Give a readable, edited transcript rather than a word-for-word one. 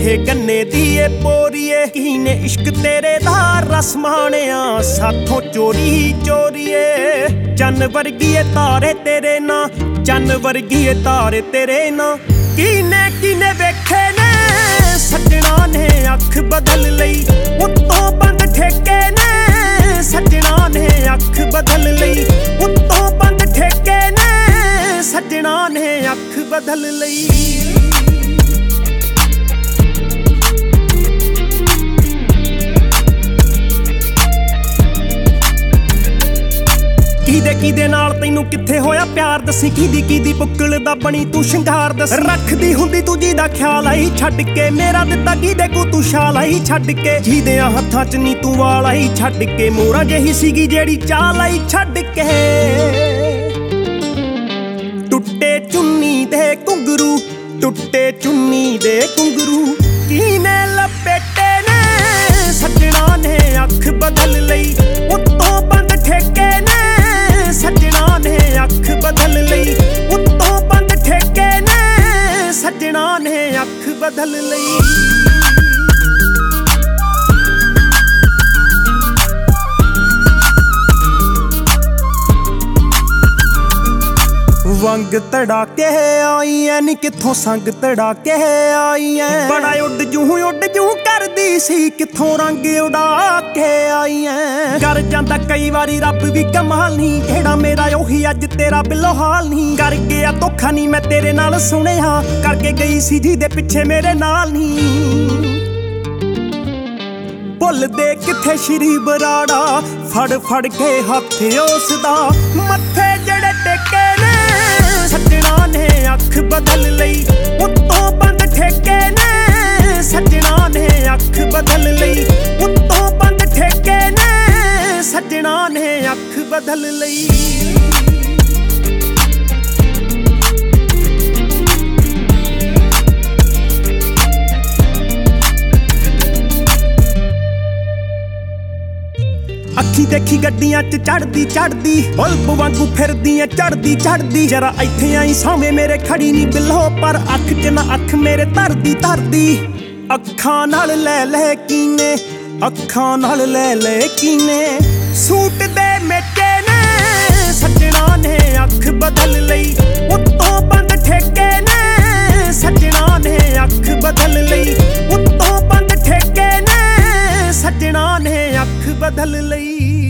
ਮਿੱਠੇ ਗੰਨੇ ਦੀ ਏ ਪੋਰੀਏ ਕੀਨੇ ਇਸ਼ਕ ਤੇਰੇ ਦਾ ਰਸ ਮਾਣਿਆ ਸਾਥੋਂ ਚੋਰੀ ਚੋਰੀਏ ਚੰਨ ਵਰਗੀ ਏ ਤਾਰੇ ਤੇਰੇ ਨਾਂ ਚੰਨ ਵਰਗੀ ਏ ਤਾਰੇ ਤੇਰੇ ਨਾਂ ਕੀਨੇ ਕੀਨੇ ਵੇਖੇ ਨੇ ਸੱਜਣਾ ਨੇ ਅੱਖ ਬਦਲ ਲਈ ਉੱਤੋਂ ਬੰਦ ਠੇਕੇ ਨੇ ਸੱਜਣਾ ਨੇ ਅੱਖ ਬਦਲ ਲਈ ਉੱਤੋਂ ਬੰਦ ਠੇਕੇ ਨੇ ਸੱਜਣਾ ਨੇ ਅੱਖ ਬਦਲ ਲਈ ਕਿਹਦੇ ਨਾਲ ਤੈਨੂੰ ਕਿੱਥੇ ਹੋਇਆ ਪਿਆਰ ਦੱਸੀ ਕਿਹਦੀ ਪੁੱਕਲ ਦਾ ਬਣੀ ਤੂੰ ਸ਼ਿੰਗਾਰ ਦੱਸ ਰੱਖਦੀ ਹੁੰਦੀ ਤੂੰ ਜਿਹਦਾ ਖਿਆਲ ਆਈ ਛੱਡ ਕੇ ਮੇਰਾ ਦਿੱਤਾ ਕਿਹਦੇ ਕੋ ਤੂੰ ਸ਼ਾਲ ਆਈ ਛੱਡ ਕੇ ਜਿਹਦਿਆਂ ਹੱਥਾਂ 'ਚ ਨੀ ਤੂੰ ਵਾਲ ਆਈ ਛੱਡ ਕੇ ਮੋਹਰਾਂ ਜਿਹੀ ਸੀਗੀ ਜਿਹੜੀ ਚਾਲ ਆਈ ਛੱਡ ਕੇ ਟੁੱਟੇ ਚੁੰਨੀ ਦੇ ਘੁੰਗਰੂ ਟੁੱਟੇ ਚੁੰਨੀ ਦੇ ਘੁੰਗਰੂ ਕੀਨੇ ਲਪੇਟੇ ਨੇ ਸੱਜਣਾ ਨੇ ਅੱਖ ਬਦਲ ਲਈ ਉੱਤੋਂ ਬੰਦ ਠੇਕੇ ਨੇ ਸੱਜਣਾ ਨੇ ਅੱਖ ਬਦਲ ਲਈ ਉੱਤੋਂ ਬੰਦ ਠੇਕੇ ਨੇ ਸੱਜਣਾ ਨੇ ਅੱਖ ਬਦਲ ਲਈ ਵੰਗ ਤੜਾ ਕੇ ਆਈ ਐ ਨੀ ਕਿੱਥੋਂ ਸੰਗ ਤੜਾ ਕੇ ਆਈ ਐ ਬੜਾ ਉੱਡ ਜੂ ਕਰਦੀ ਸੀ ਕਿੱਥੋਂ ਰੰਗ ਉਡਾ ਕੇ ਆਈ ਐ ਕਰ ਜਾਂਦਾ ਕਈ ਵਾਰੀ ਰੱਬ ਵੀ ਕਮਾਲ ਨਹੀਂ ਕਿਹੜਾ ਮੇਰਾ ਉਹੀ ਅੱਜ ਤੇਰਾ ਬਿੱਲੋ ਹਾਲ ਨਹੀਂ ਕਰ ਗਿਆ ਧੋਖਾ ਨਹੀਂ ਮੈਂ ਤੇਰੇ ਨਾਲ ਸੁਣਿਆ ਕਰਕੇ ਗਈ ਸੀ ਜਿਹਦੇ ਪਿੱਛੇ ਮੇਰੇ ਨਾਲ ਨਹੀਂ ਭੁੱਲਦੇ ਕਿੱਥੇ ਸ਼੍ਰੀ ਬਰਾੜਾ ਫੜ ਕੇ ਹੱਥ ਉਸ ਦਾ ਮੱਥੇ ਜਿਹੜੇ ਟੇਕੇ ਨੇ ਸੱਜਣਾ ਨੇ ਅੱਖ ਬਦਲ ਲਈ ਉੱਤੋਂ ਬੰਦ ਠੇਕੇ ਨੇ ਸੱਜਣਾ ਨੇ ਅੱਖ ਬਦਲ ਲਈ ਉੱਤੋਂ ਬੰਦ ਠੇਕੇ ਨੇ ਸੱਜਣਾ ਨੇ ਅੱਖ ਬਦਲ ਲਈ ਅੱਖੀ ਦੇਖੀ ਗੱਡੀਆਂ 'ਚ ਚੜਦੀ ਬਲਬ ਵਾਂਗੂ ਫਿਰਦੀ ਐ ਚੜਦੀ ਜਰਾ ਇੱਥੇ ਆਈ ਸਾਵੇਂ ਮੇਰੇ ਖੜੀ ਨੀ ਬਿੱਲੋ ਪਰ ਅੱਖ 'ਚ ਨਾ ਅੱਖ ਮੇਰੇ ਧਰਦੀ ਅੱਖਾਂ ਨਾਲ ਲੈ ਕੀਨੇ ਅੱਖਾਂ ਨਾਲ ਲੈ ਕੀਨੇ ਸੂਟ ਦੇ ਮੇਟੇ ਨੇ ਸੱਜਣਾ ਨੇ ਅੱਖ ਬਦਲ ਲਈ ਉੱਤੋਂ ਬੰਦ ਠੇਕੇ ਨੇ ਸੱਜਣਾ ਨੇ ਅੱਖ ਬਦਲ ਲਈ ਉੱਤੋਂ ਬੰਦ ਠੇਕੇ ਨੇ ਸੱਜਣਾ ਨੇ ਅੱਖ ਬਦਲ ਲਈ